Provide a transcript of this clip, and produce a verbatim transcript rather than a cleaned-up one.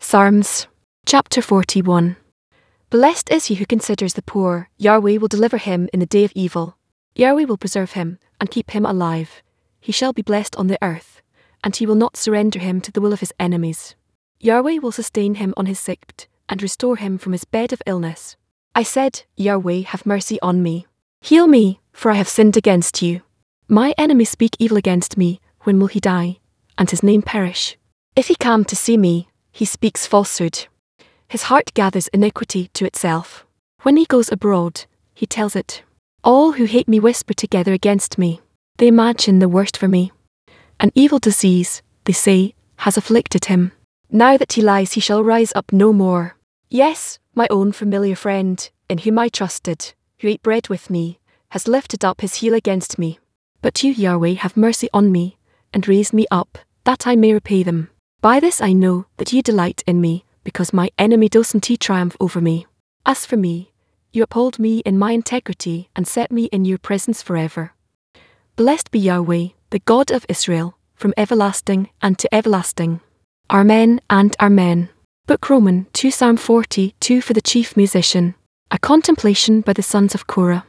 Psalms, chapter forty-one. Blessed is he who considers the poor. Yahweh will deliver him in the day of evil. Yahweh will preserve him, and keep him alive. He shall be blessed on the earth, and he will not surrender him to the will of his enemies. Yahweh will sustain him on his sick bed, and restore him from his bed of illness. I said, Yahweh, have mercy on me. Heal me, for I have sinned against you. My enemies speak evil against me. When will he die, and his name perish? If he come to see me, he speaks falsehood. His heart gathers iniquity to itself. When he goes abroad, he tells it. All who hate me whisper together against me. They imagine the worst for me. An evil disease, they say, has afflicted him. Now that he lies, he shall rise up no more. Yes, my own familiar friend, in whom I trusted, who ate bread with me, has lifted up his heel against me. But you, Yahweh, have mercy on me, and raised me up, that I may repay them. By this I know that you delight in me, because my enemy docility triumph over me. As for me, you uphold me in my integrity and set me in your presence forever. Blessed be Yahweh, the God of Israel, from everlasting and to everlasting. Amen and Amen. Book Roman two Psalm forty-two for the chief musician. A contemplation by the sons of Korah.